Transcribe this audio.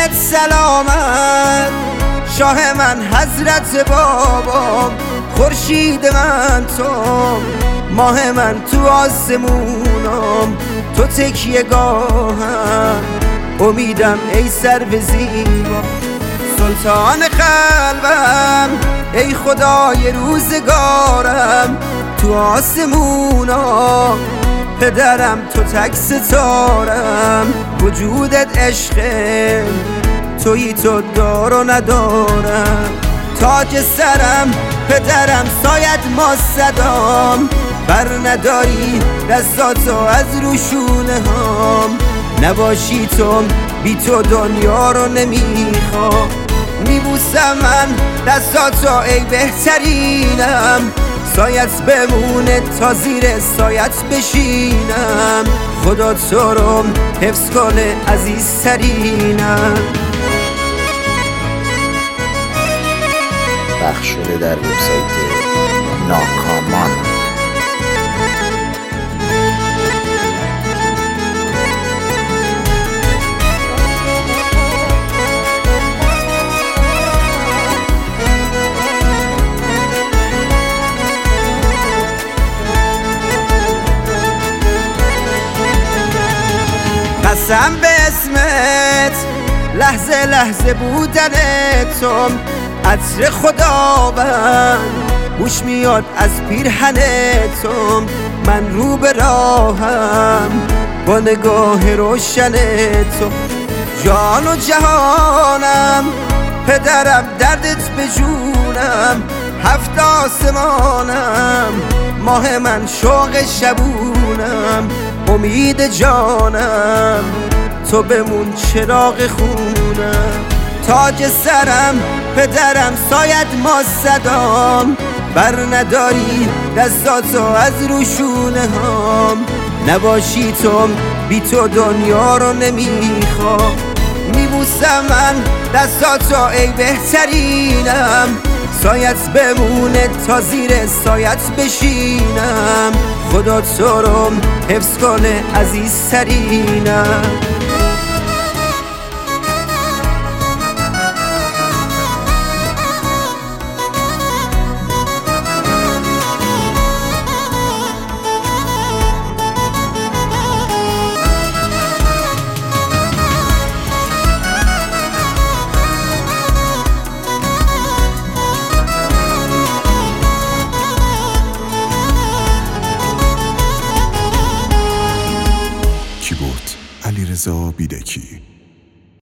بهت سلامت، شاه من حضرت بابام، خورشید من تو، ماه من تو آسمونم، تو تکیه گاهم، امیدم ای سرو زیبا، سلطان قلبم ای خدای روزگارم، تو آسمونم پدرم تو تک ستارم، وجودت عشقه تویی تو دار و ندارم، تاج سرم پدرم سایت ما صدام، بر نداری دستاتو از روشونه هام، نباشی تو بی تو دنیا رو نمیخوام، میبوسم من دستاتو ای بهترینم، سایت بمونه تا زیر سایت بشینم، خدا تو رو حفظ کنه عزیزترینم. پخش شده در وبسایت ناکامان. قسم به اسمت لحظه لحظه بودن تو، عطر خداوند بوش میاد از پیرهن تو، من رو به راهم با نگاه روشن تو، جان و جهانم پدرم دردت به جونم، هفت آسمانم ماه من شوق شبونم، امید جانم تو بمون چراغ خونم، تاج سرم پدرم سایت ما صدام، بر نداری دستاتو از روشونه هام، نباشی تو بی تو دنیا رو نمیخوام، میبوسم من دستاتو ای بهترینم، سایت بمونه تا زیر سایت بشینم، خدا تو رو حفظ کنه عزیزترینم. کیبورد علیرضا بیدکی.